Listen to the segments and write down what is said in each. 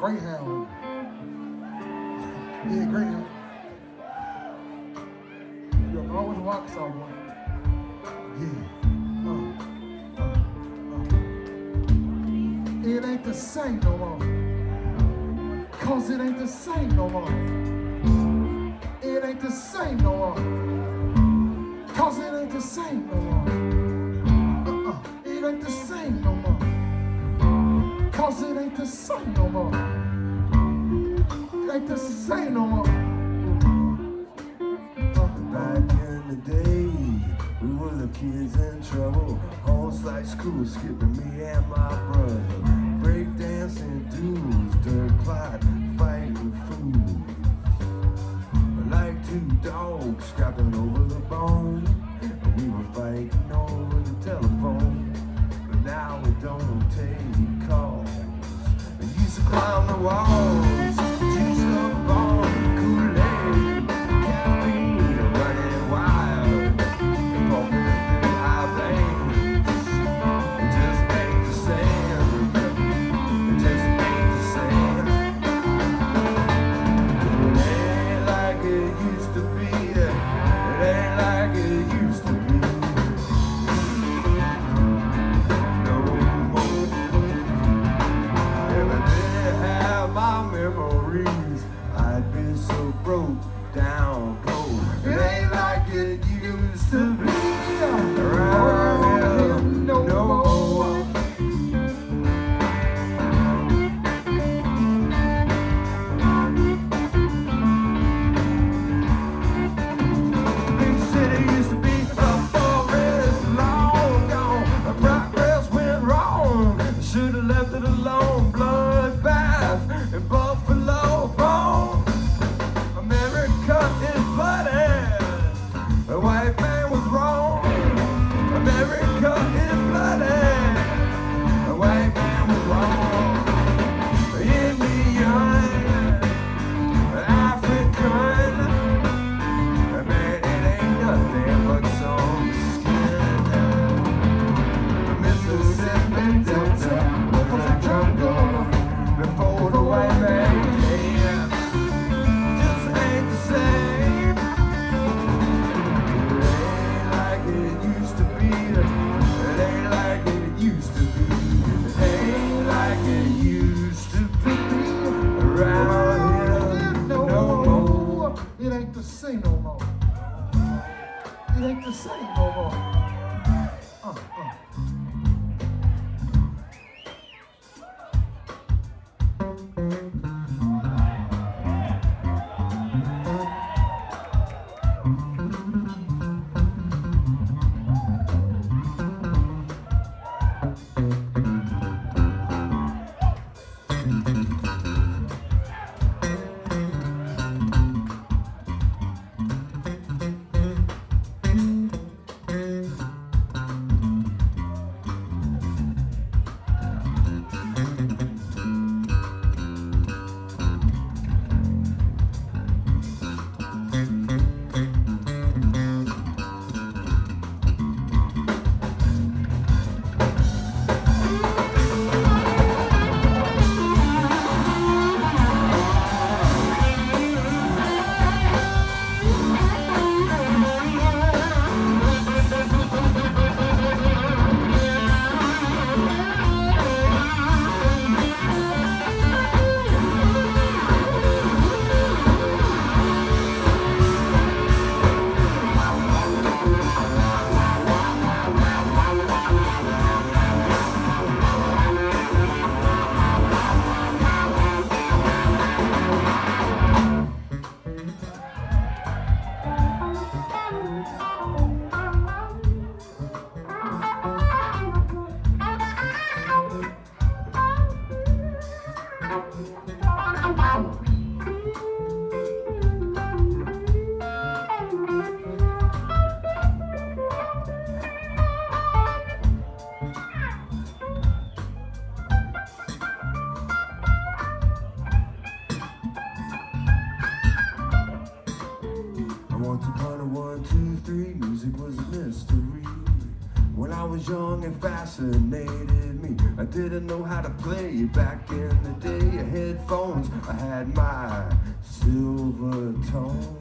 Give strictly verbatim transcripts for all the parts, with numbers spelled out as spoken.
Greyhound. Yeah, Greyhound. You're always a rock star, boy. Yeah. Uh, uh, uh. It ain't the same no more. Cause it ain't the same no more. It ain't the same no more. Cause it ain't the same no more. Uh-uh. It ain't the same no more. Cause it ain't the same no more. It ain't the same no more. Uh, back in the day, we were the kids in trouble. Homes like school, skipping me and my brother. Break dancing dudes, dirt clot, fighting fools. Like two dogs scrapping over the bone. And we were fighting over the telephone. But now we don't take calls. We used to climb the walls, juice up on Kool-Aid, caffeine running wild, and walking through high plains. It just ain't the same. It just ain't the same. It ain't like it used to be. It ain't like it used to be. No more. If I didn't have my memories, I'd be so broke down cold. It ain't like it used to be. Around here, no more. Big city used to be a forest long gone. The progress went wrong. Should have left it alone. Bloodbath and buffalo bones. America is bloody. The white man was wrong. America is bloody. The white man was wrong. Indian, African, man, it ain't nothing but some skin. Mississippi Delta was a jungle before the white man came. Just ain't the same. It ain't like it used to be. It ain't like it used to be. It ain't like it used to be. Around here, no more. It ain't the same no more. It ain't the same no more. Uh, uh. was young and fascinated me. I didn't know how to play back in the day. Heads headphones, I had my silver tone.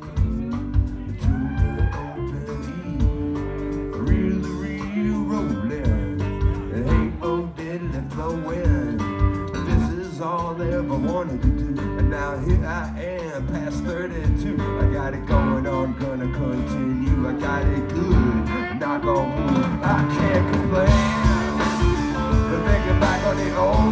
All I ever wanted to do, and now here I am, past thirty-two. I got it going on, gonna continue. I got it good, not gonna move. I can't complain. But thinking back on the old